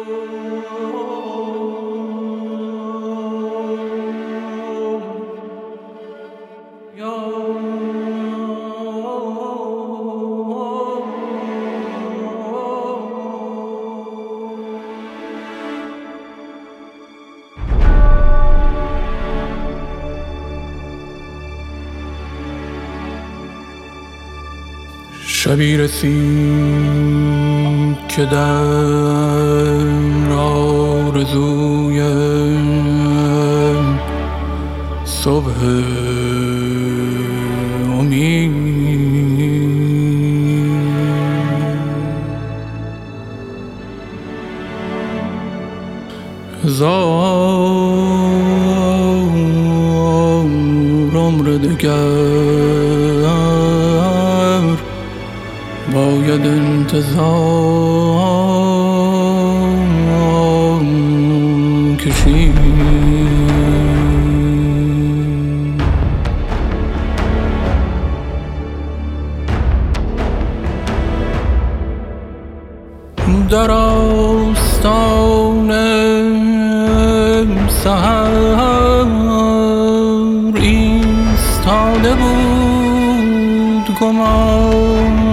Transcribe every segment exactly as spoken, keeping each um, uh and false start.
شبی رسید که در آرزوی صبح امید هزار عمر دگر باید انتظار کشید. در آستان سحر ایستاده بود گمان،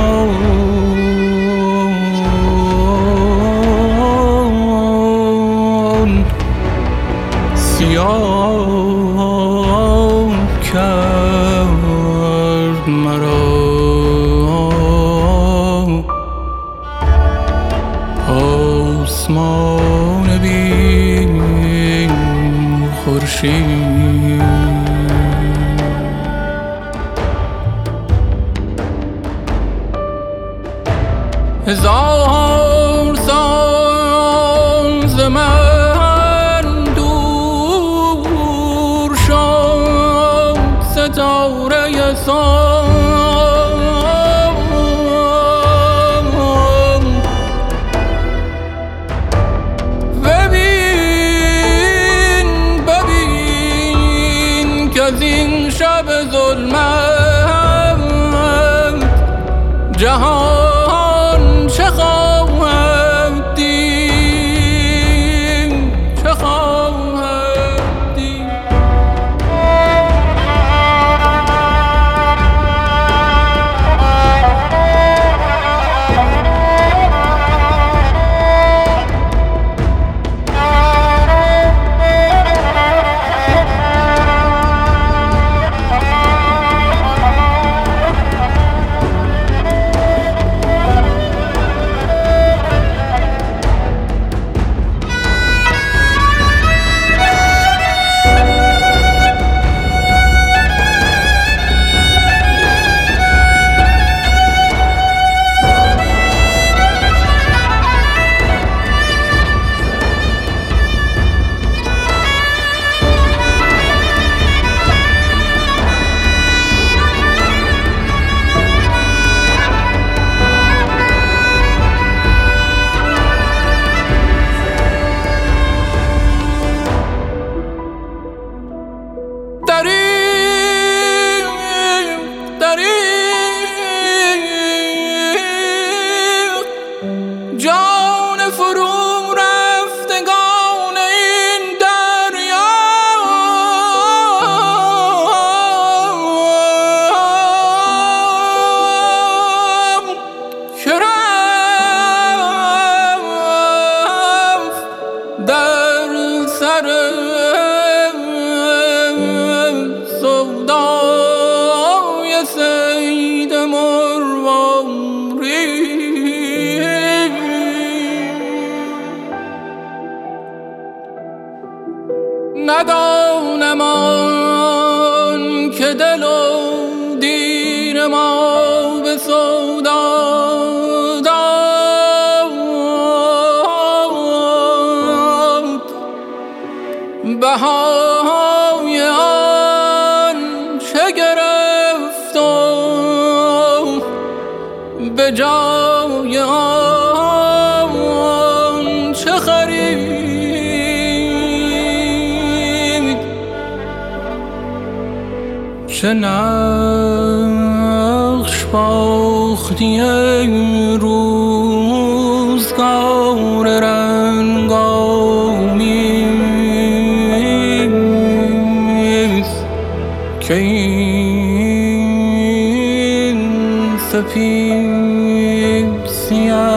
سیاه کرد مرا آسمان بی خورشید. هزار سال ز من دور شد ستاره سام، ببین ببین که از این شب ظلمت جهان چه خواهد دید، چه خواهد دید. جان فرو رفتگان این دریا که رفت در سر سودای صید مرواری. ندانم آن که دل و دین ما به سودا داد، بهای آن چه گرفت و به جای آن چه خرید. چه نقش باختی روزگار رنگ سیاه